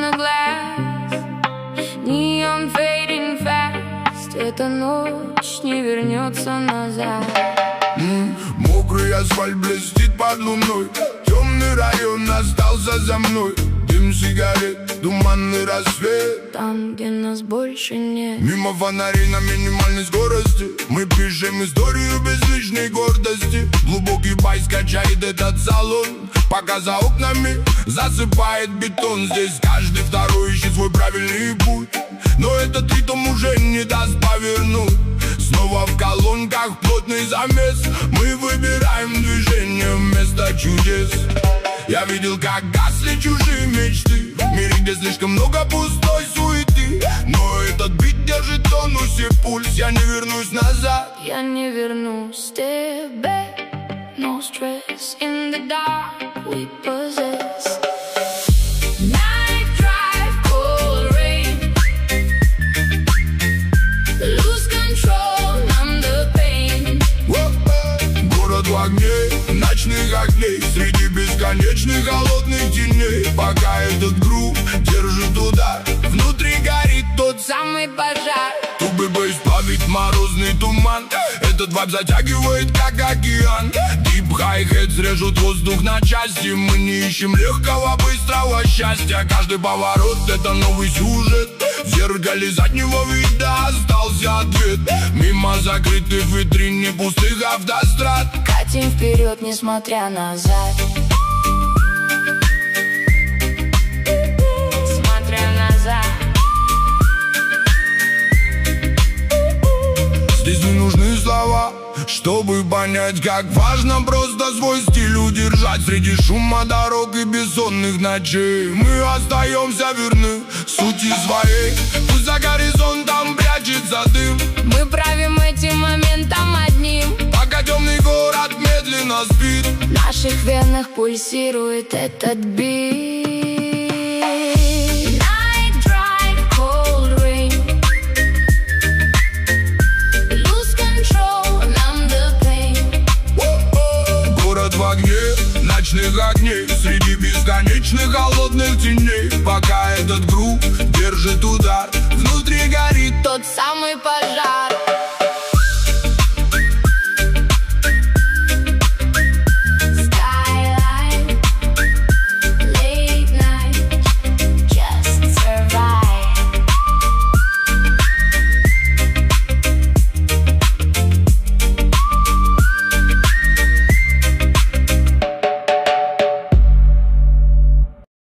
my glass. Neon fading fast. Эта ночь не вернется назад. Мокрый асфальт блестит под луной. Темный район остался за мной. Дым сигарет, туманный рассвет. Там, где нас больше нет. Мимо фонарей на минимальной скорости мы пишем историю без личной гордости. Глубокий байс качает этот салон, пока за окнами засыпает бетон. Здесь каждый второй ищет свой правильный путь, но этот ритм уже не даст повернуть. Снова в колонках плотный замес. Мы выбираем движение вместо чудес. Я видел, как гасли чужие мечты в мире, где слишком много пустой суеты. Но этот бит держит в тонусе пульс. Я не вернусь назад. Я не вернусь тебе. No stress in the dark we possess. Night drive, cold rain. Lose control, numb the pain. Город в огне, ночных огней, среди бесконечных холодных теней. Пока этот грув держит удар, внутри горит тот самый пожар. Тубы бейс плавит морозный туман. Этот вайб затягивает, как океан. Дип хай-хедс режут воздух на части. Мы не ищем легкого, быстрого счастья. Каждый поворот — это новый сюжет. В зеркале заднего вида остался ответ. Мимо закрытых витрин, не пустых автострад. Катим вперед, несмотря назад. Смотря назад. Здесь не нужны слова, чтобы понять, как важно просто свой стиль удержать. Среди шума дорог и бессонных ночей мы остаемся верны сути своей. Пусть за горизонтом прячется дым, мы правим этим моментом одним. пока темный город медленно спит. В наших венах пульсирует этот бит. Night drive, cold rain. Lose control, numb the pain. Город в огне, ночных огней, среди бесконечных холодных теней. Пока этот грув держит удар, внутри горит тот самый пожар.